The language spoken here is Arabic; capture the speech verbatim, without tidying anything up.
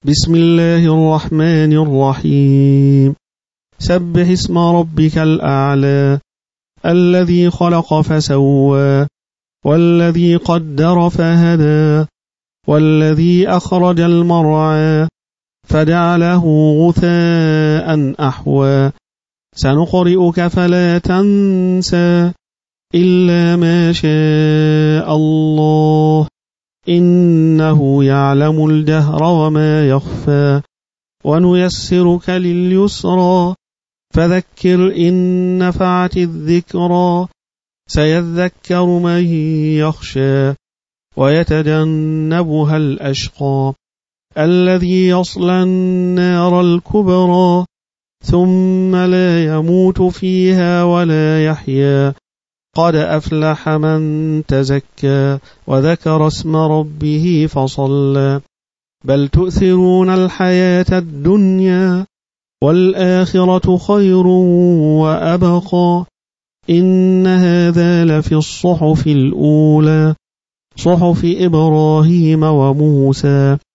بسم الله الرحمن الرحيم سبح اسم ربك الأعلى الذي خلق فسوى والذي قدر فهدى والذي أخرج المرعى فجعله غثاء أحوى سنقرئك فلا تنسى إلا ما شاء الله إنه يعلم الجهر وما يخفى ونيسرك لليسرى فذكر إن نفعت الذكرى سيذكر من يخشى ويتجنبها الأشقى الذي يصلى النار الكبرى ثم لا يموت فيها ولا يحيا قد أفلح من تزكى وذكر اسم ربه فصلى بل تؤثرون الحياة الدنيا والآخرة خير وأبقى إن هذا لفي الصحف الأولى صحف إبراهيم وموسى